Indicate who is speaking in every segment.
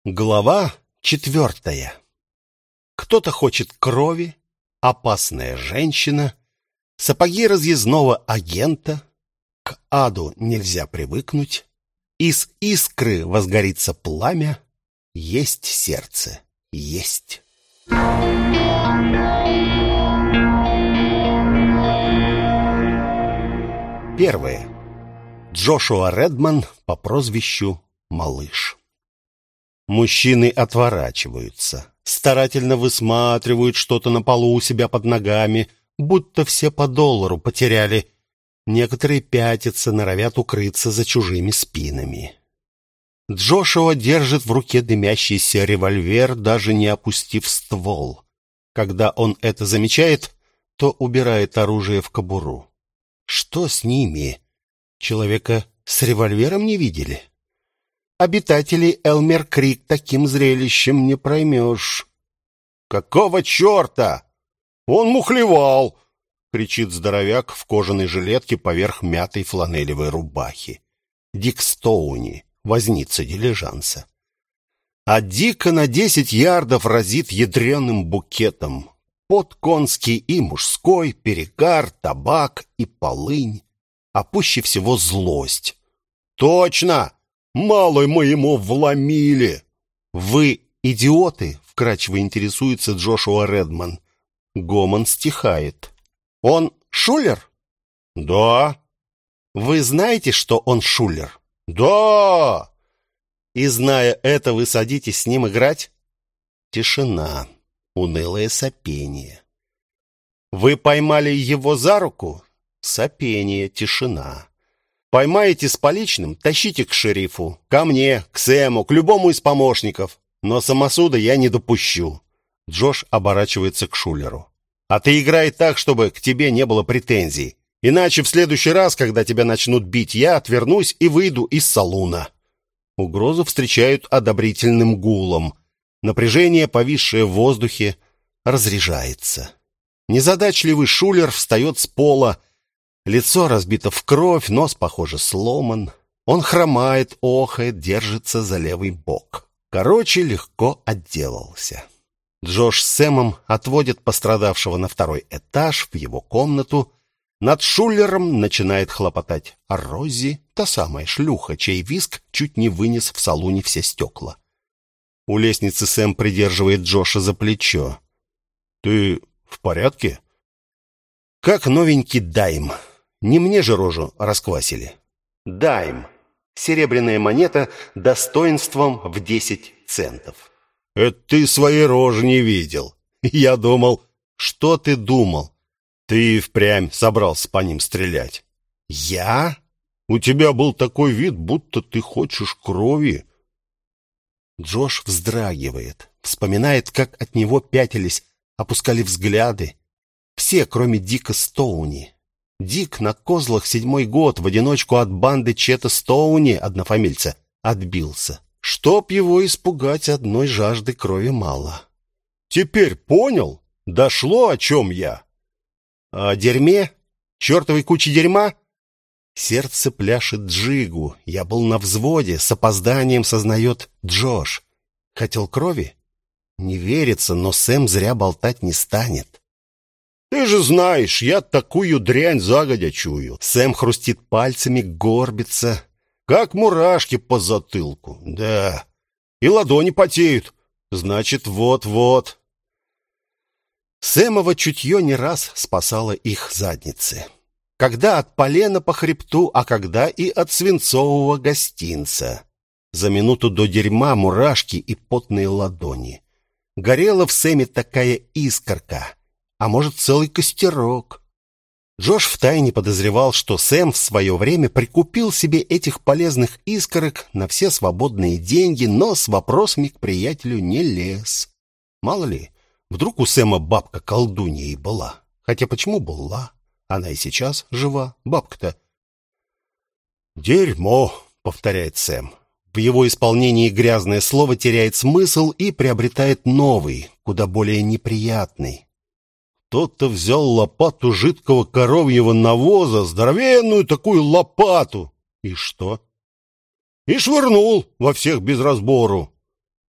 Speaker 1: Глава 4. Кто-то хочет крови, опасная женщина, сапоги разъездного агента, к аду нельзя привыкнуть, из искры возгорится пламя, есть сердце, есть. Первое. Джошуа Редман по прозвищу Малыш. Мужчины отворачиваются, старательно высматривают что-то на полу у себя под ногами, будто все по доллару потеряли. Некоторые пятятся, норовят укрыться за чужими спинами. Джошуа держит в руке дымящийся револьвер, даже не опустив ствол. Когда он это замечает, то убирает оружие в кобуру. Что с ними? Человека с револьвером не видели? Обитателей Элмер-Крик таким зрелищем не проймешь. «Какого черта? Он мухлевал!» — кричит здоровяк в кожаной жилетке поверх мятой фланелевой рубахи. Дик Стоуни, возница дилижанса. А Дика на 10 ярдов разит ядреным букетом. Пот конский и мужской, перегар, табак и полынь. А пуще всего злость. «Точно! Малой мы ему вломили!» «Вы идиоты?» — вкратчиво интересуется Джошуа Редман. Гомон стихает. «Он шулер?» «Да». «Вы знаете, что он шулер?» «Да». «И зная это, вы садитесь с ним играть?» Тишина, унылое сопение. «Вы поймали его за руку?» Сопение, тишина. «Поймаете с поличным, тащите к шерифу, ко мне, к Сэму, к любому из помощников. Но самосуда я не допущу». Джош оборачивается к шулеру. «А ты играй так, чтобы к тебе не было претензий. Иначе в следующий раз, когда тебя начнут бить, я отвернусь и выйду из салуна». Угрозу встречают одобрительным гулом. Напряжение, повисшее в воздухе, разряжается. Незадачливый шулер встает с пола. Лицо разбито в кровь, нос, похоже, сломан. Он хромает, охает, держится за левый бок. Короче, легко отделался. Джош с Сэмом отводят пострадавшего на второй этаж, в его комнату. Над шулером начинает хлопотать Рози, та самая шлюха, чей визг чуть не вынес в салуне все стекла. У лестницы Сэм придерживает Джоша за плечо. «Ты в порядке?» «Как новенький дайм. Не мне же рожу расквасили». Дайм. Серебряная монета достоинством в 10 центов. «Это ты своей рожи не видел. Я думал...» «Что ты думал?» «Ты впрямь собрался по ним стрелять». «Я?» «У тебя был такой вид, будто ты хочешь крови». Джош вздрагивает, вспоминает, как от него пятились, опускали взгляды. Все, кроме Дика Стоуни. Дик на козлах 7-й год в одиночку от банды Чета Стоуни, однофамильца, отбился. Чтоб его испугать, одной жажды крови мало. «Теперь понял? Дошло, о чем я?» «О дерьме? Чертовой куче дерьма?» Сердце пляшет джигу. Я был на взводе, с опозданием сознает Джош. Хотел крови? Не верится, но Сэм зря болтать не станет. «Ты же знаешь, я такую дрянь загодя чую». Сэм хрустит пальцами, горбится, как мурашки по затылку. Да, и ладони потеют. Значит, вот-вот. Сэмово чутье не раз спасало их задницы. Когда от полена по хребту, а когда и от свинцового гостинца. За минуту до дерьма мурашки и потные ладони. Горела в Сэме такая искорка, а может, целый костерок. Джош втайне подозревал, что Сэм в свое время прикупил себе этих полезных искорок на все свободные деньги, но с вопросами к приятелю не лез. Мало ли, вдруг у Сэма бабка колдунья и была. Хотя почему была? Она и сейчас жива, бабка-то. «Дерьмо», — повторяет Сэм. В его исполнении грязное слово теряет смысл и приобретает новый, куда более неприятный. Кто-то взял лопату жидкого коровьего навоза, здоровенную такую лопату. И что? И швырнул во всех без разбору.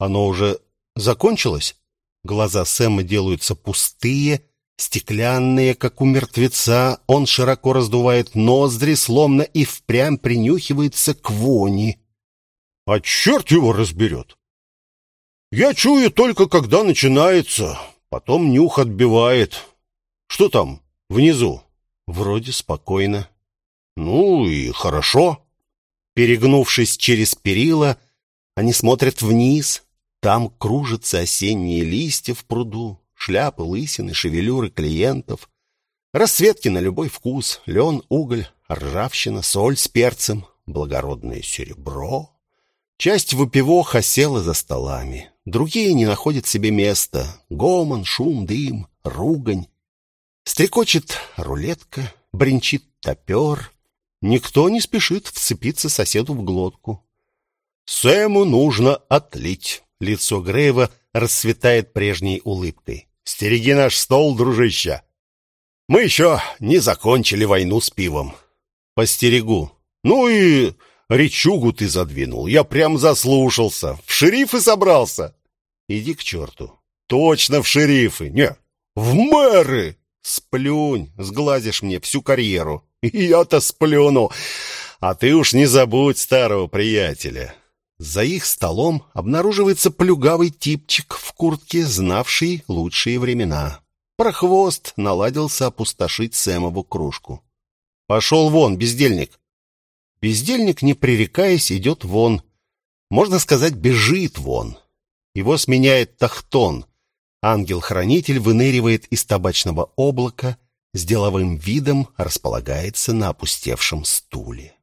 Speaker 1: Оно уже закончилось? Глаза Сэма делаются пустые, стеклянные, как у мертвеца. Он широко раздувает ноздри, словно и впрямь принюхивается к вони. А черт его разберет. Я чую только, когда начинается. Потом нюх отбивает. Что там внизу? Вроде спокойно. Ну и хорошо. Перегнувшись через перила, они смотрят вниз. Там кружатся осенние листья в пруду, шляпы, лысины, шевелюры клиентов, расцветки на любой вкус, лен, уголь, ржавчина, соль с перцем, благородное серебро. Часть выпивох осела за столами, другие не находят себе места. Гомон, шум, дым, ругань. Стрекочет рулетка, бренчит топер. Никто не спешит вцепиться соседу в глотку. Сэму нужно отлить. Лицо Грейва расцветает прежней улыбкой. «Стереги наш стол, дружище! Мы еще не закончили войну с пивом». «Постерегу». «Ну и речугу ты задвинул. Я прям заслушался. В шерифы собрался». «Иди к черту». «Точно в шерифы. Не, в мэры». «Сплюнь, сглазишь мне всю карьеру». «Я-то сплюну. А ты уж не забудь старого приятеля». За их столом обнаруживается плюгавый типчик в куртке, знавший лучшие времена. Прохвост наладился опустошить Сэмову кружку. «Пошел вон, бездельник!» Бездельник, не пререкаясь, идет вон. Можно сказать, бежит вон. Его сменяет Тахтон. Ангел-хранитель выныривает из табачного облака, с деловым видом располагается на опустевшем стуле.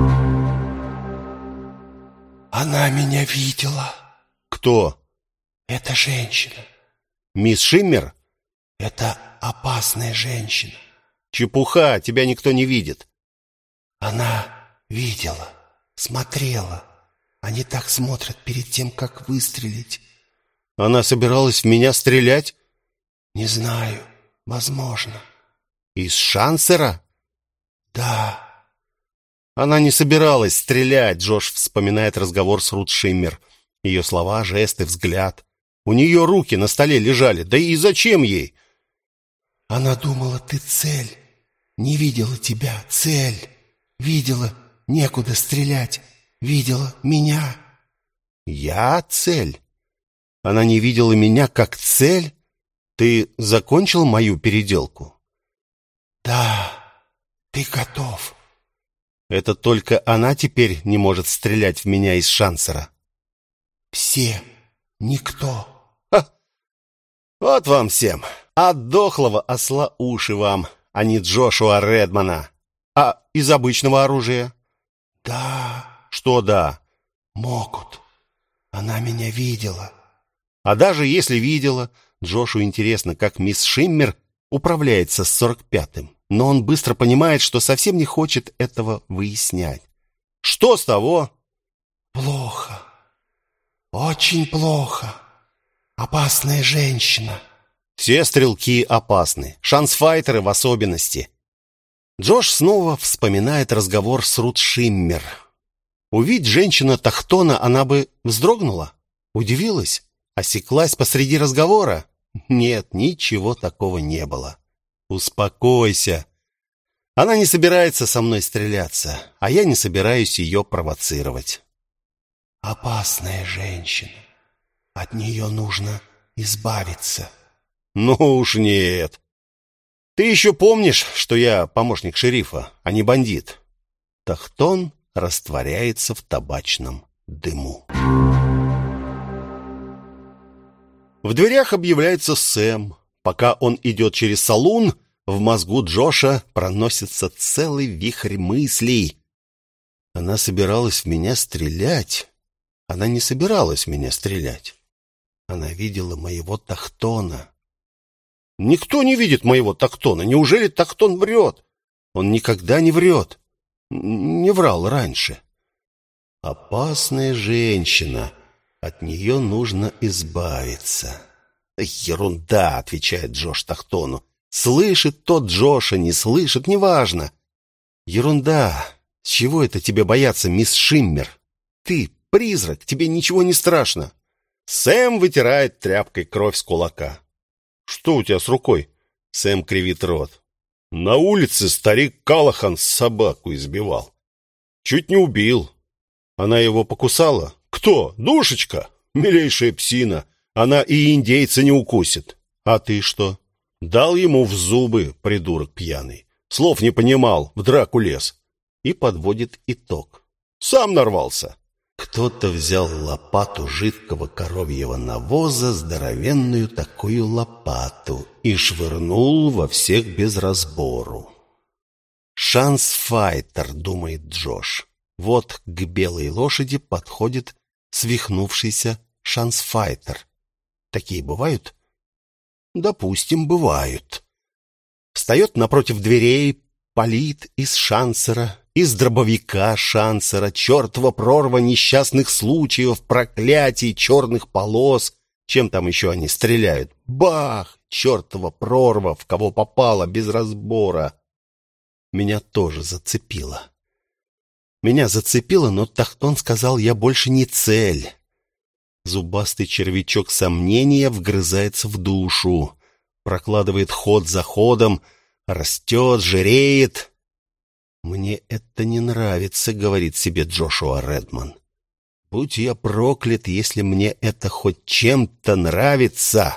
Speaker 2: Она меня видела.
Speaker 1: Кто?
Speaker 2: Это женщина.
Speaker 1: Мисс Шиммер?
Speaker 2: Это опасная женщина.
Speaker 1: Чепуха, тебя никто не видит.
Speaker 2: Она видела, смотрела. Они так смотрят перед тем, как выстрелить.
Speaker 1: Она собиралась в меня стрелять?
Speaker 2: Не знаю, возможно.
Speaker 1: Из шансера?
Speaker 2: Да.
Speaker 1: Она не собиралась стрелять, Джош вспоминает разговор с Рут Шиммер. Ее слова, жесты, взгляд. У нее руки на столе лежали, да и зачем ей?
Speaker 2: Она думала, ты цель. Не видела тебя, цель. Видела, некуда стрелять. Видела меня.
Speaker 1: Я цель? Она не видела меня как цель? Ты закончил мою переделку?
Speaker 2: Да, ты готов.
Speaker 1: Это только она теперь не может стрелять в меня из шансера.
Speaker 2: Все. Никто.
Speaker 1: Ха! Вот вам всем. От дохлого осла уши вам, а не Джошуа Редмана. А из обычного оружия?
Speaker 2: Да.
Speaker 1: Что да?
Speaker 2: Могут. Она меня видела.
Speaker 1: А даже если видела, Джошу интересно, как мисс Шиммер управляется с 45-м. Но он быстро понимает, что совсем не хочет этого выяснять. Что с того?
Speaker 2: Плохо. Очень плохо. Опасная женщина.
Speaker 1: Все стрелки опасны, шансфайтеры в особенности. Джош снова вспоминает разговор с Рут Шиммер. Увидь женщина Тахтона, она бы вздрогнула, удивилась, осеклась посреди разговора. Нет, ничего такого не было. Успокойся. Она не собирается со мной стреляться, а я не собираюсь ее провоцировать.
Speaker 2: Опасная женщина. От нее нужно избавиться.
Speaker 1: Ну уж нет. Ты еще помнишь, что я помощник шерифа, а не бандит? Тахтон растворяется в табачном дыму. В дверях объявляется Сэм. Пока он идет через салун, в мозгу Джоша проносится целый вихрь мыслей. Она собиралась в меня стрелять. Она не собиралась в меня стрелять. Она видела моего Тахтона. Никто не видит моего Тахтона. Неужели Тахтон врет? Он никогда не врет. Не врал раньше. Опасная женщина. От нее нужно избавиться. «Ерунда», — отвечает Джош Тахтону. «Слышит тот Джоша, не слышит, неважно». «Ерунда. С чего это тебе бояться, мисс Шиммер? Ты призрак, тебе ничего не страшно». Сэм вытирает тряпкой кровь с кулака. «Что у тебя с рукой?» Сэм кривит рот. «На улице старик Калахан собаку избивал. Чуть не убил. Она его покусала?» «Кто? Душечка? Милейшая псина. Она и индейца не укусит». «А ты что?» «Дал ему в зубы, придурок пьяный. Слов не понимал, в драку лез». И подводит итог. «Сам нарвался».
Speaker 2: Кто-то взял лопату жидкого коровьего навоза, здоровенную такую лопату, и швырнул во всех без разбору. «Шансфайтер», — думает Джош. Вот к белой лошади подходит свихнувшийся шансфайтер. Такие бывают? Допустим, бывают. Встает напротив дверей, палит из шансера, из дробовика шансера, чертова прорва несчастных случаев, проклятий, черных полос. Чем там еще они стреляют? Бах! Чертова прорва, в кого попало, без разбора. Меня тоже зацепило. Но Тахтон сказал, я больше не цель. Зубастый червячок сомнения вгрызается в душу, прокладывает ход за ходом, растет, жиреет. «Мне это не нравится», — говорит себе Джошуа Редман. «Будь я проклят, если мне это хоть чем-то нравится».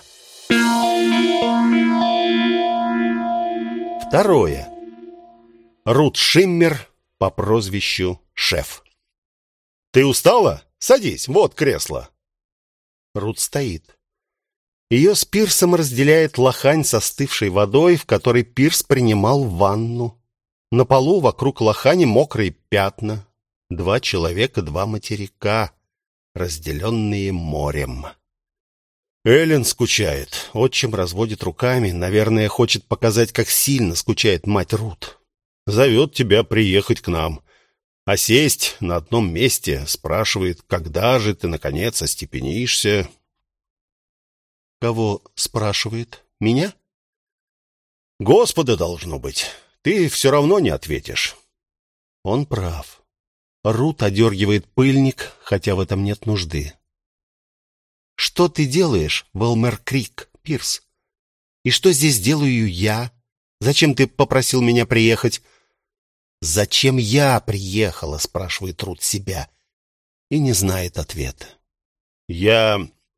Speaker 2: Второе. Рут Шиммер по прозвищу Шеф.
Speaker 1: «Ты устала? Садись, вот кресло».
Speaker 2: Рут стоит. Ее с Пирсом разделяет лохань со остывшей водой, в которой Пирс принимал ванну. На полу вокруг лохани мокрые пятна. 2 человека, 2 материка, разделенные морем.
Speaker 1: Эллен скучает. Отчим разводит руками. Наверное, хочет показать, как сильно скучает мать Рут. Зовет тебя приехать к нам. А сесть на одном месте, спрашивает, когда же ты, наконец, остепенишься.
Speaker 2: Кого спрашивает? Меня?
Speaker 1: Господа, должно быть. Ты все равно не ответишь.
Speaker 2: Он прав. Рут одергивает пыльник, хотя в этом нет нужды. Что ты делаешь в Элмер-Крик, Пирс? И что здесь делаю я? Зачем ты попросил меня приехать? «Зачем я приехала?» — спрашивает Рут себя. И не знает ответа.
Speaker 1: «Я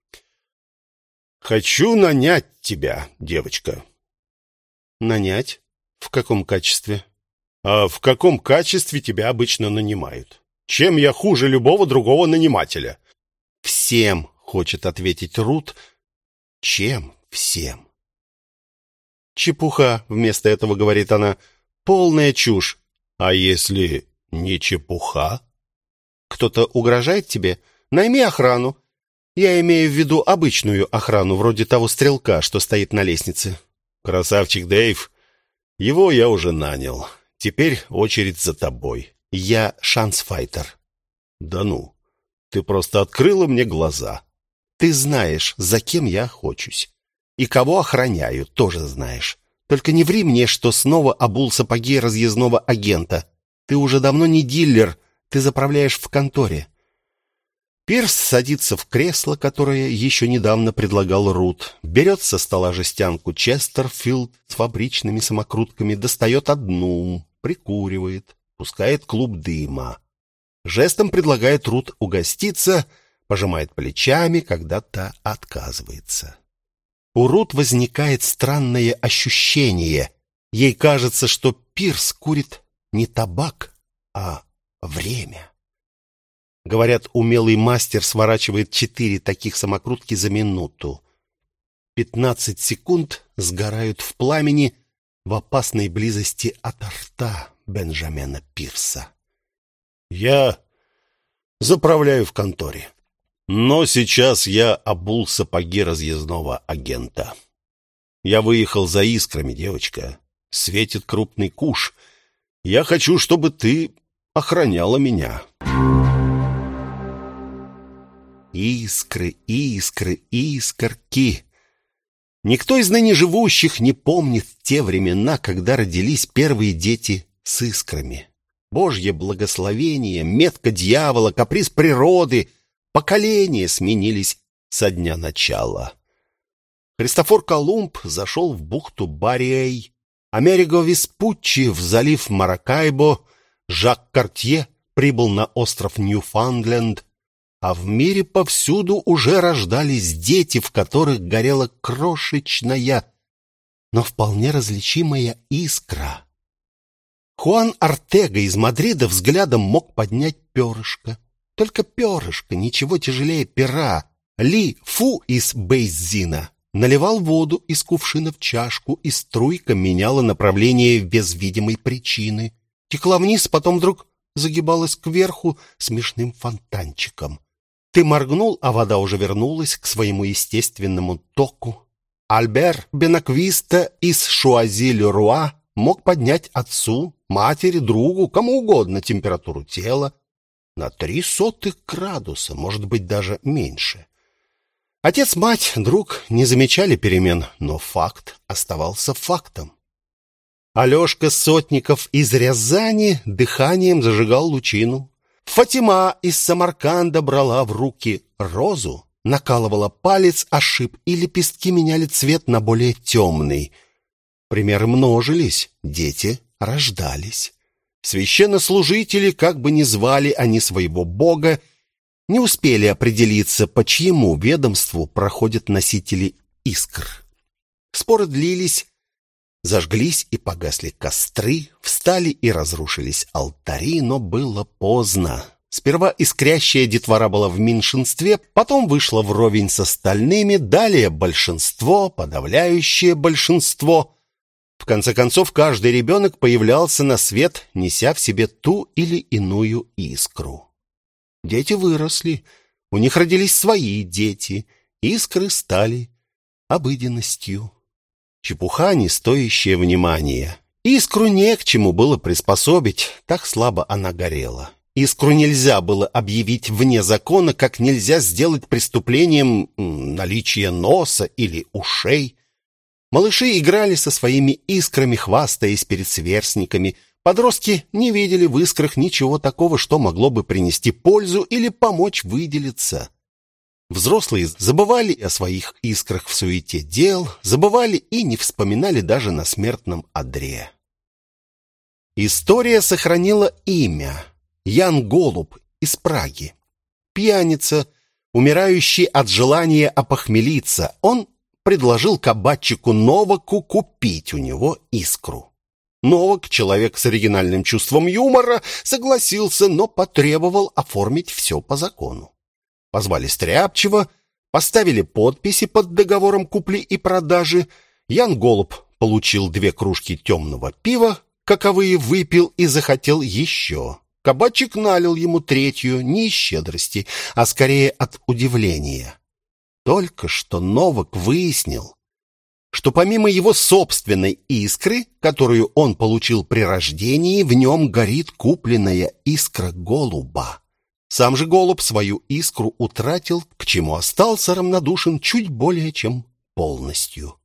Speaker 1: хочу нанять тебя, девочка».
Speaker 2: «Нанять? В каком качестве?»
Speaker 1: «А в каком качестве тебя обычно нанимают? Чем я хуже любого другого нанимателя?»
Speaker 2: «Всем», — хочет ответить Рут. «Чем всем?»
Speaker 1: «Чепуха», — вместо этого говорит она. «Полная чушь». «А если не чепуха?»
Speaker 2: «Кто-то угрожает тебе? Найми охрану. Я имею в виду обычную охрану, вроде того стрелка, что стоит на лестнице».
Speaker 1: «Красавчик Дэйв, его я уже нанял. Теперь очередь за тобой».
Speaker 2: «Я шансфайтер».
Speaker 1: «Да ну, ты просто открыла мне глаза».
Speaker 2: «Ты знаешь, за кем я охочусь. И кого охраняю, тоже знаешь. Только не ври мне, что снова обул сапоги разъездного агента. Ты уже давно не дилер, ты заправляешь в конторе». Пирс садится в кресло, которое еще недавно предлагал Рут, берет со стола жестянку Честерфилд с фабричными самокрутками, достает одну, прикуривает, пускает клуб дыма. Жестом предлагает Рут угоститься, пожимает плечами, когда та отказывается. У Рут возникает странное ощущение. Ей кажется, что Пирс курит не табак, а время. Говорят, умелый мастер сворачивает 4 таких самокрутки за минуту. 15 секунд сгорают в пламени в опасной близости от рта Бенджамина Пирса.
Speaker 1: «Я заправляю в конторе. Но сейчас я обул сапоги разъездного агента. Я выехал за искрами, девочка. Светит крупный куш. Я хочу, чтобы ты охраняла меня».
Speaker 2: Искры, искры, искорки. Никто из ныне живущих не помнит те времена, когда родились первые дети с искрами. Божье благословение, метка дьявола, каприз природы. Поколения сменились
Speaker 1: со дня начала. Христофор Колумб зашел в бухту Бариэй, Америго Веспуччи в залив Маракайбо, Жак Картье прибыл на остров Ньюфаундленд, а в мире повсюду уже рождались дети, в которых горела крошечная, но вполне различимая искра. Хуан Ортега из Мадрида взглядом мог поднять перышко. Только перышко, ничего тяжелее пера. Ли Фу из Бейзина наливал воду из кувшина в чашку, и струйка меняла направление без видимой причины. Текла вниз, потом вдруг загибалась кверху смешным фонтанчиком. Ты моргнул, а вода уже вернулась к своему естественному току. Альбер Бенаквиста из Шуази-ле-Руа мог поднять отцу, матери, другу, кому угодно температуру тела на 0,03 градуса, может быть, даже меньше. Отец, мать, друг не замечали перемен, но факт оставался фактом. Алешка Сотников из Рязани дыханием зажигал лучину. Фатима из Самарканда брала в руки розу, накалывала палец о шип, и лепестки меняли цвет на более темный. Примеры множились, дети рождались. Священнослужители, как бы ни звали они своего бога, не успели определиться, по чьему ведомству проходят носители искр. Споры длились, зажглись и погасли костры, встали и разрушились алтари, но было поздно. Сперва искрящая детвора была в меньшинстве, потом вышла вровень с остальными, далее большинство, подавляющее большинство. В конце концов, каждый ребенок появлялся на свет, неся в себе ту или иную искру. Дети выросли, у них родились свои дети, искры стали обыденностью. Чепуха, не стоящая внимания. Искру не к чему было приспособить, так слабо она горела. Искру нельзя было объявить вне закона, как нельзя сделать преступлением наличие носа или ушей. Малыши играли со своими искрами, хвастаясь перед сверстниками. Подростки не видели в искрах ничего такого, что могло бы принести пользу или помочь выделиться. Взрослые забывали о своих искрах в суете дел, забывали и не вспоминали даже на смертном одре. История сохранила имя. Ян Голуб из Праги. Пьяница, умирающий от желания опохмелиться, он предложил кабачику Новаку купить у него искру. Новак, человек с оригинальным чувством юмора, согласился, но потребовал оформить все по закону. Позвали Стряпчего, поставили подписи под договором купли и продажи. Ян Голуб получил 2 кружки темного пива, каковые выпил и захотел еще. Кабачик налил ему 3-ю не из щедрости, а скорее от удивления. Только что Новак выяснил, что помимо его собственной искры, которую он получил при рождении, в нем горит купленная искра голуба. Сам же голубь свою искру утратил, к чему остался равнодушен чуть более чем полностью.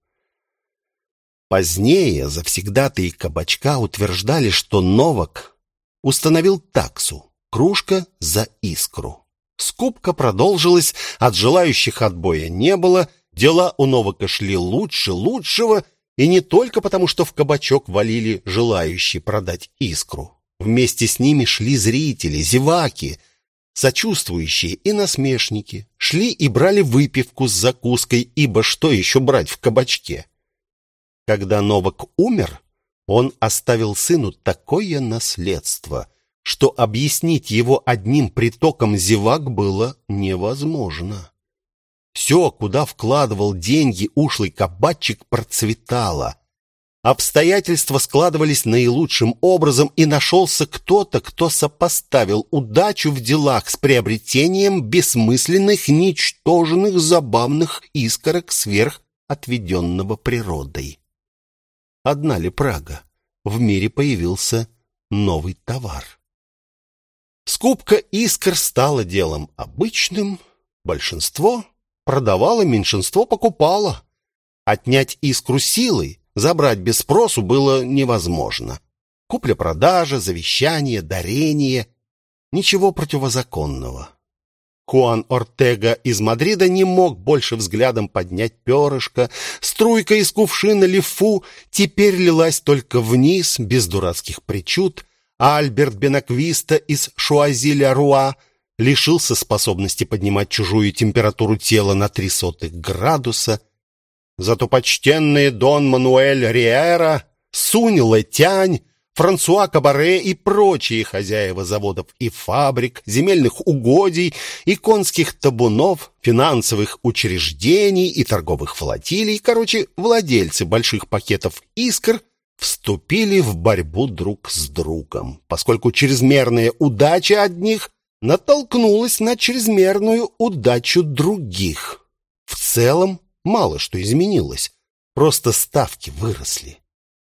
Speaker 1: Позднее завсегдатаи кабачка утверждали, что Новак установил таксу — кружка за искру. Скупка продолжилась, от желающих отбоя не было, дела у Новака шли лучше лучшего, и не только потому, что в кабачок валили желающие продать искру. Вместе с ними шли зрители, зеваки, сочувствующие и насмешники. Шли и брали выпивку с закуской, ибо что еще брать в кабачке? Когда Новак умер, он оставил сыну такое наследство, что объяснить его одним притоком зевак было невозможно. Все, куда вкладывал деньги ушлый кабачик, процветало. Обстоятельства складывались наилучшим образом, и нашелся кто-то, кто сопоставил удачу в делах с приобретением бессмысленных, ничтожных, забавных искорок сверх отведенного природой. Одна ли Прага? В мире появился новый товар. Скупка искр стала делом обычным. Большинство продавало, меньшинство покупало. Отнять искру силой, забрать без спросу было невозможно. Купля-продажа, завещание, дарение — ничего противозаконного. Хуан Ортега из Мадрида не мог больше взглядом поднять перышко. Струйка из кувшина Лифу теперь лилась только вниз, без дурацких причуд, а Альберт Бенаквиста из Шуази-ля-Руа лишился способности поднимать чужую температуру тела на 0,03 градуса. Зато почтенные Дон Мануэль Риера, Сунь Летянь, Франсуа Кабаре и прочие хозяева заводов и фабрик, земельных угодий и конских табунов, финансовых учреждений и торговых флотилий, короче, владельцы больших пакетов искр, вступили в борьбу друг с другом, поскольку чрезмерная удача одних натолкнулась на чрезмерную удачу других. В целом мало что изменилось, просто ставки выросли.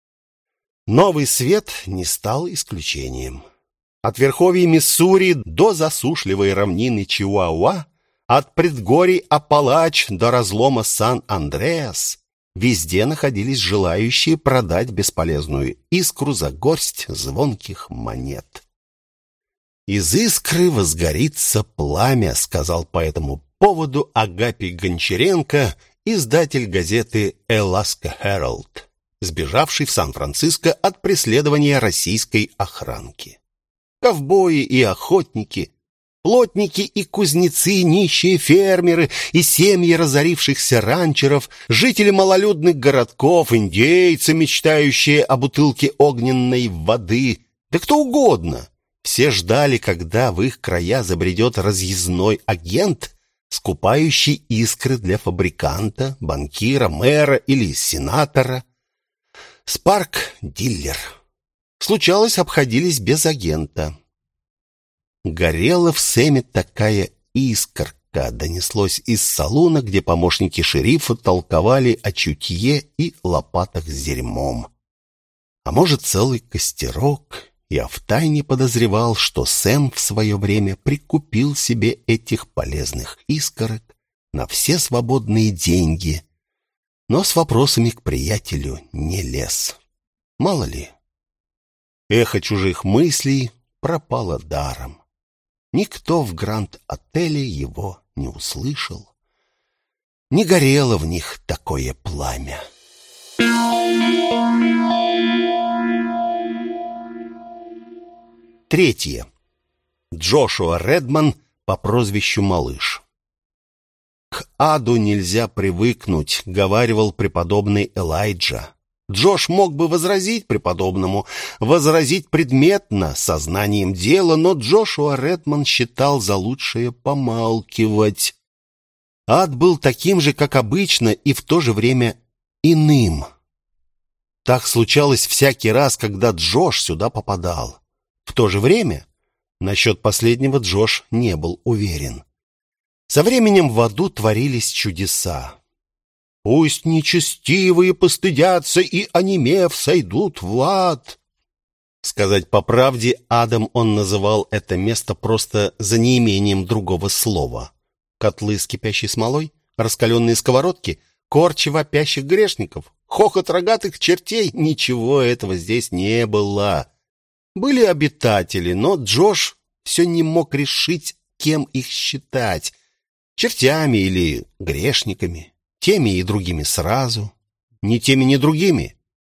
Speaker 1: Новый свет не стал исключением. От верховья Миссури до засушливой равнины Чиуауа, от предгорий Апалач до разлома Сан-Андреас, везде находились желающие продать бесполезную искру за горсть звонких монет. «Из искры возгорится пламя», — сказал по этому поводу Агапий Гончаренко, издатель газеты «Эласка Herald», сбежавший в Сан-Франциско от преследования российской охранки. Ковбои и охотники, плотники и кузнецы, нищие фермеры и семьи разорившихся ранчеров, жители малолюдных городков, индейцы, мечтающие о бутылке огненной воды, да кто угодно. Все ждали, когда в их края забредет разъездной агент, скупающий искры для фабриканта, банкира, мэра или сенатора. Спарк-диллер. Случалось, обходились без агента. «Горела в Сэме такая искорка», донеслось из салуна, где помощники шерифа толковали о чутье и лопатах с дерьмом. А может, целый костерок. Я втайне подозревал, что Сэм в свое время прикупил себе этих полезных искорок на все свободные деньги, но с вопросами к приятелю не лез. Мало ли. Эхо чужих мыслей пропало даром. Никто в Гранд-отеле его не услышал. Не горело в них такое пламя. Третье. Джошуа Редман по прозвищу Малыш. «К аду нельзя привыкнуть», — говаривал преподобный Элайджа. Джош мог бы возразить преподобному, возразить предметно, сознанием дела, но Джошуа Редман считал за лучшее помалкивать. Ад был таким же, как обычно, и в то же время иным. Так случалось всякий раз, когда Джош сюда попадал. В то же время насчет последнего Джош не был уверен. Со временем в аду творились чудеса. «Пусть нечестивые постыдятся и, онемев, сойдут в ад». Сказать по правде, адом он называл это место просто за неимением другого слова. Котлы с кипящей смолой, раскаленные сковородки, корчи вопящих грешников, хохот рогатых чертей — ничего этого здесь не было. Были обитатели, но Джош все не мог решить, кем их считать — чертями или грешниками, теми и другими сразу, ни теми, ни другими.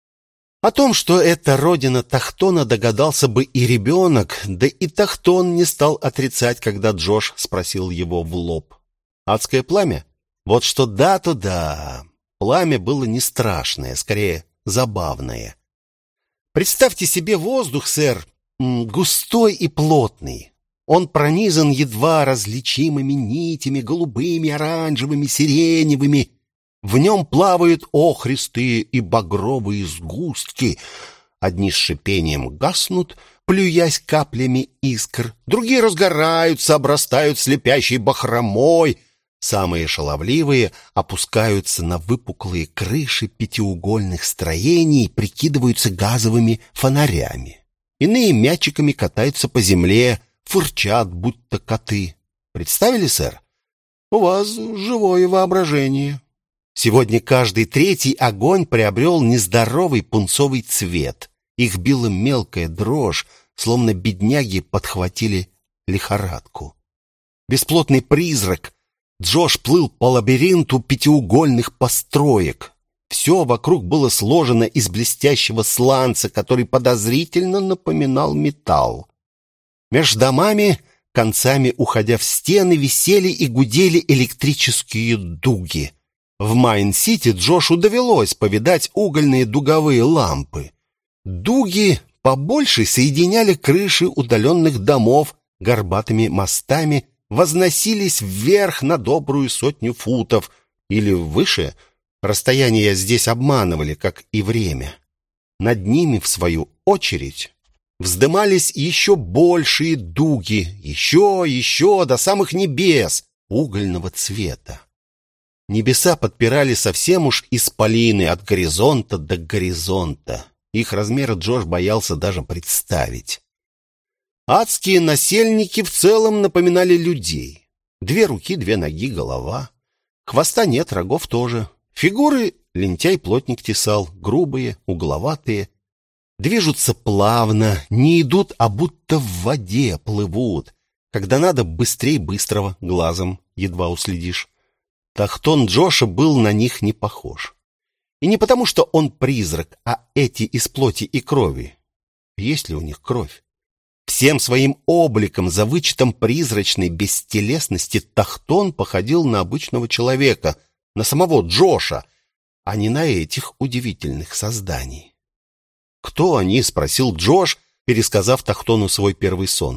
Speaker 1: О том, что это родина Тахтона, догадался бы и ребенок, да и Тахтон не стал отрицать, когда Джош спросил его в лоб. Адское пламя? Вот что да, то да. Пламя было не страшное, скорее забавное. Представьте себе воздух, сэр, густой и плотный. Он пронизан едва различимыми нитями, голубыми, оранжевыми, сиреневыми. В нем плавают охристые и багровые сгустки. Одни с шипением гаснут, плюясь каплями искр. Другие разгораются, обрастают слепящей бахромой. Самые шаловливые опускаются на выпуклые крыши пятиугольных строений и прикидываются газовыми фонарями. Иные мячиками катаются по земле, фырчат, будто коты. Представили, сэр? У вас живое воображение. Сегодня каждый третий огонь приобрел нездоровый пунцовый цвет. Их била мелкая дрожь, словно бедняги подхватили лихорадку. бесплотный призрак. Джош плыл по лабиринту пятиугольных построек. Все вокруг было сложено из блестящего сланца, который подозрительно напоминал металл. Меж домами, концами уходя в стены, висели и гудели электрические дуги. В Майн-Сити Джошу довелось повидать угольные дуговые лампы. Дуги побольше соединяли крыши удаленных домов горбатыми мостами, возносились вверх на добрую 100 футов или выше. Расстояния здесь обманывали, как и время. Над ними, в свою очередь, вздымались еще большие дуги, еще до самых небес угольного цвета. Небеса подпирали совсем уж исполины от горизонта до горизонта. Их размеры Джош боялся даже представить. Адские насельники в целом напоминали людей. 2 руки, 2 ноги, голова. Хвоста нет, рогов тоже. Фигуры лентяй-плотник тесал, грубые, угловатые. Движутся плавно, не идут, а будто в воде плывут. Когда надо, быстрей быстрого, глазом едва уследишь. Тахтон Джоша был на них не похож. И не потому, что он призрак, а эти из плоти и крови. Есть ли у них кровь? Всем своим обликом, за вычетом призрачной бестелесности, Тахтон походил на обычного человека, на самого Джоша, а не на этих удивительных созданий. «Кто они?» — спросил Джош, пересказав Тахтону свой первый сон.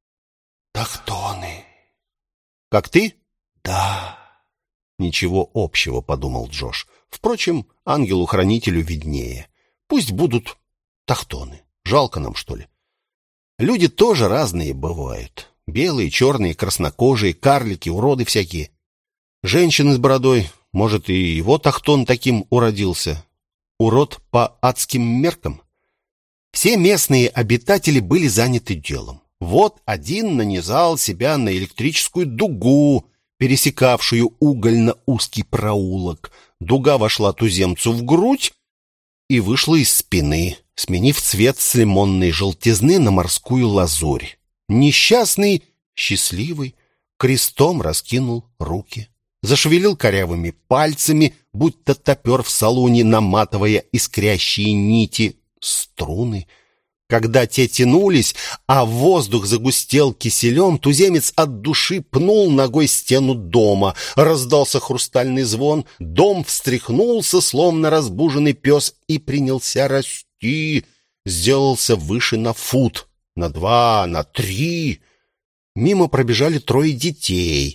Speaker 2: «Тахтоны».
Speaker 1: «Как ты?»
Speaker 2: «Да».
Speaker 1: «Ничего общего», — подумал Джош. «Впрочем, ангелу-хранителю виднее. Пусть будут тахтоны. Жалко нам, что ли? Люди тоже разные бывают. Белые, черные, краснокожие, карлики, уроды всякие. Женщины с бородой, может, и его тахтон таким уродился. Урод по адским меркам». Все местные обитатели были заняты делом. Вот один нанизал себя на электрическую дугу, пересекавшую угольно-узкий проулок. Дуга вошла туземцу в грудь и вышла из спины, сменив цвет с лимонной желтизны на морскую лазурь. Несчастный, счастливый, крестом раскинул руки, зашевелил корявыми пальцами, будто топер в салуне, наматывая искрящие нити, струны. Когда те тянулись, а воздух загустел киселем, туземец от души пнул ногой стену дома. Раздался хрустальный звон, дом встряхнулся, словно разбуженный пес, и принялся расти. Сделался выше на фут, на 2, на 3. Мимо пробежали 3 детей.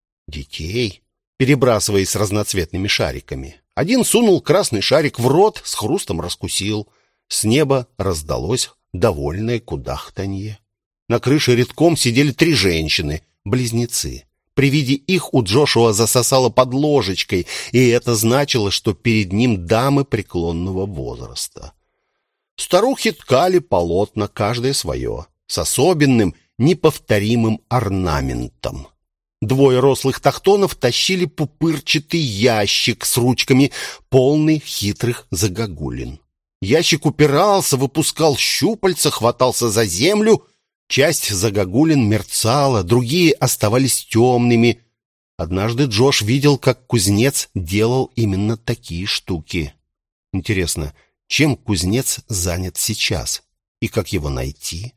Speaker 1: Детей, перебрасываясь разноцветными шариками. Один сунул красный шарик в рот, с хрустом раскусил. С неба раздалось довольное кудахтанье. На крыше редком сидели 3 женщины, близнецы. При виде их у Джошуа засосало под ложечкой, и это значило, что перед ним дамы преклонного возраста. Старухи ткали полотна, каждое свое, с особенным, неповторимым орнаментом. 2 рослых тахтонов тащили пупырчатый ящик с ручками, полный хитрых загогулин. Ящик упирался, выпускал щупальца, хватался за землю. Часть загогулин мерцала, другие оставались темными. Однажды Джош видел, как кузнец делал именно такие штуки. Интересно, чем кузнец занят сейчас? И как его найти?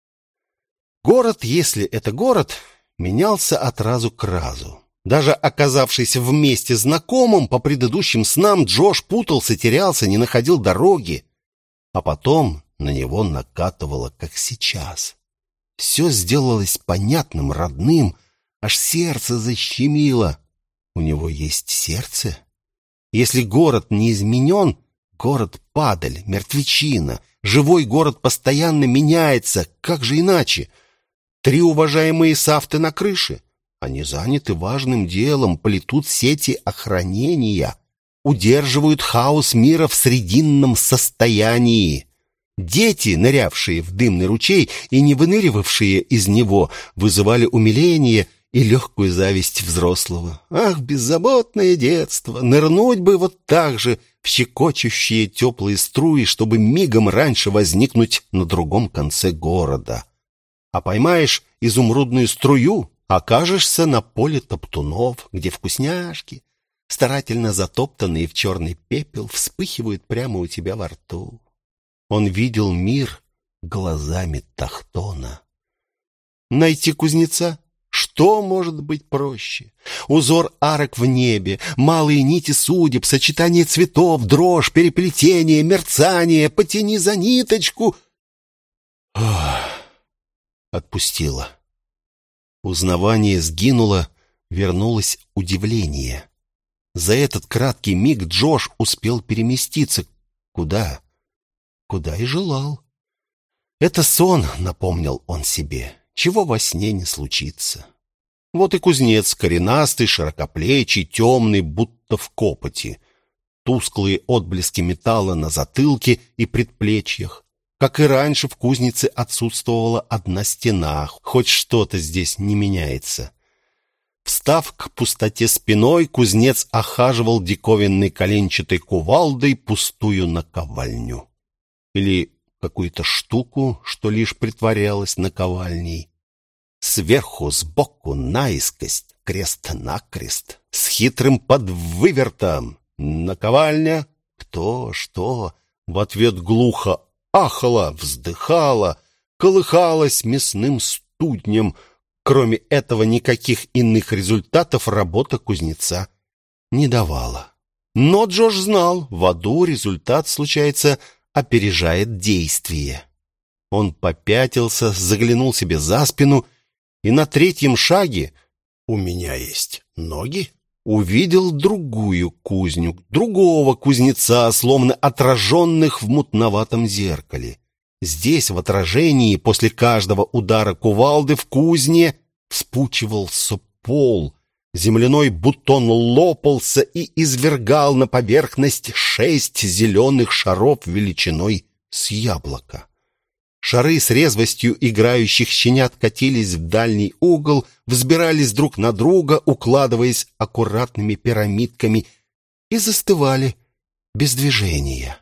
Speaker 1: Город, если это город, менялся от разу к разу. Даже оказавшись в месте знакомым по предыдущим снам, Джош путался, терялся, не находил дороги. А потом на него накатывало, как сейчас. Все сделалось понятным, родным, аж сердце защемило. У него есть сердце? Если город не изменен, город падаль, мертвечина. Живой город постоянно меняется, как же иначе? 3 уважаемые сафты на крыше. Они заняты важным делом, плетут сети охранения, удерживают хаос мира в срединном состоянии. Дети, нырявшие в дымный ручей и не выныривавшие из него, вызывали умиление и легкую зависть взрослого. Ах, беззаботное детство! Нырнуть бы вот так же в щекочущие теплые струи, чтобы мигом раньше возникнуть на другом конце города. А поймаешь изумрудную струю, окажешься на поле топтунов, где вкусняшки, старательно затоптанные в черный пепел, вспыхивают прямо у тебя во рту. Он видел мир глазами Тахтона. Найти кузнеца? Что может быть проще? Узор арок в небе, малые нити судеб, сочетание цветов, дрожь, переплетение, мерцание, потяни за ниточку. Отпустило. Узнавание сгинуло, вернулось удивление. За этот краткий миг Джош успел переместиться. Куда? Куда и желал. Это сон, напомнил он себе. Чего во сне не случится. Вот и кузнец, коренастый, широкоплечий, темный, будто в копоти. Тусклые отблески металла на затылке и предплечьях. Как и раньше, в кузнице отсутствовала одна стена. Хоть что-то здесь не меняется. Встав к пустоте спиной, кузнец охаживал диковинной коленчатой кувалдой пустую наковальню. Или какую-то штуку, что лишь притворялась наковальней. Сверху, сбоку, наискось, крест-накрест, с хитрым подвывертом. Наковальня? Кто? Что? В ответ глухо ахала, вздыхала, колыхалась мясным студнем. Кроме этого, никаких иных результатов работа кузнеца не давала. Но Джош знал, в аду результат, случается, опережает действие. Он попятился, заглянул себе за спину и на третьем шаге «У меня есть ноги» увидел другую кузню, другого кузнеца, словно отраженных в мутноватом зеркале. Здесь, в отражении, после каждого удара кувалды в кузне вспучивался пол. Земляной бутон лопался и извергал на поверхность 6 зеленых шаров величиной с яблоко. Шары с резвостью играющих щенят катились в дальний угол, взбирались друг на друга, укладываясь аккуратными пирамидками, и застывали без движения.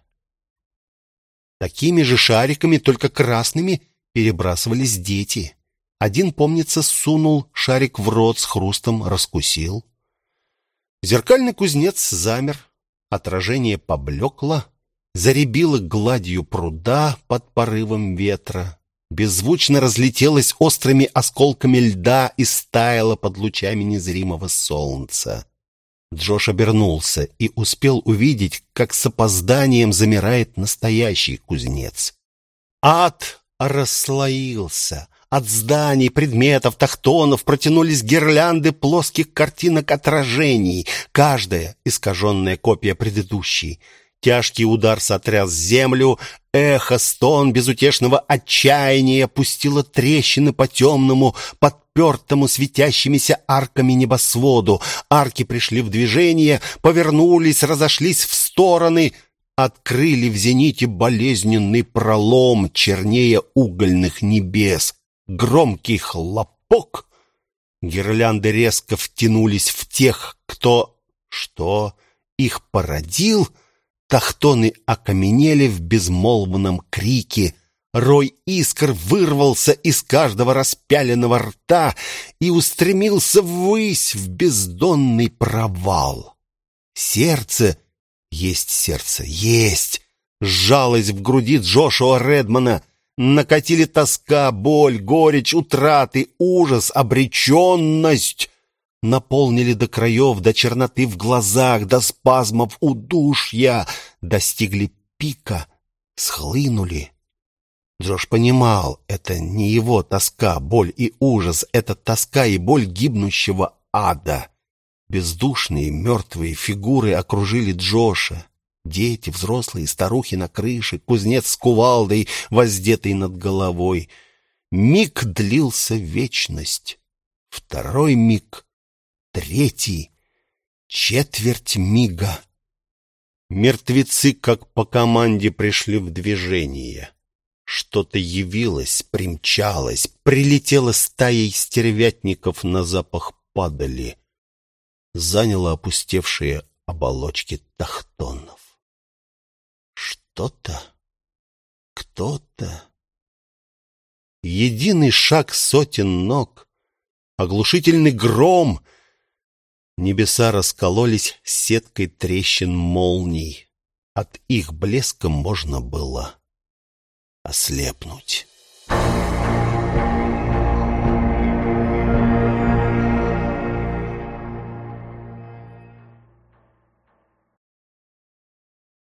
Speaker 1: Такими же шариками, только красными, перебрасывались дети. Один, помнится, сунул шарик в рот, с хрустом раскусил. Зеркальный кузнец замер, отражение поблекло, заребило гладью пруда под порывом ветра, беззвучно разлетелось острыми осколками льда и стаяло под лучами незримого солнца. Джош обернулся и успел увидеть, как с опозданием замирает настоящий кузнец. Ад расслоился. От зданий, предметов, тахтонов протянулись гирлянды плоских картинок отражений, каждая искаженная копия предыдущей. Тяжкий удар сотряс землю, эхо, стон безутешного отчаяния пустило трещины по темному, подпертому светящимися арками небосводу. Арки пришли в движение, повернулись, разошлись в стороны, открыли в зените болезненный пролом, чернее угольных небес. Громкий хлопок. Гирлянды резко втянулись в тех, кто... Что? Их породил? Тахтоны окаменели в безмолвном крике. Рой искр вырвался из каждого распяленного рта и устремился ввысь, в бездонный провал. Сердце, есть, сжалось в груди Джошуа Редмана. Накатили тоска, боль, горечь, утраты, ужас, обреченность. Наполнили до краев, до черноты в глазах, до спазмов удушья. Достигли пика, схлынули. Джош понимал, это не его тоска, боль и ужас, это тоска и боль гибнущего ада. Бездушные мертвые фигуры окружили Джоша. Дети, взрослые, старухи на крыше, кузнец с кувалдой, воздетый над головой. Миг длился вечность. Второй миг, третий, четверть мига. Мертвецы, как по команде, пришли в движение. Что-то явилось, примчалось, прилетело стаей стервятников на запах падали. Заняло опустевшие оболочки тахтонов. Что-то, кто-то. Единый шаг сотен ног, Оглушительный гром. Небеса раскололись сеткой трещин молний. От их блеска можно было ослепнуть.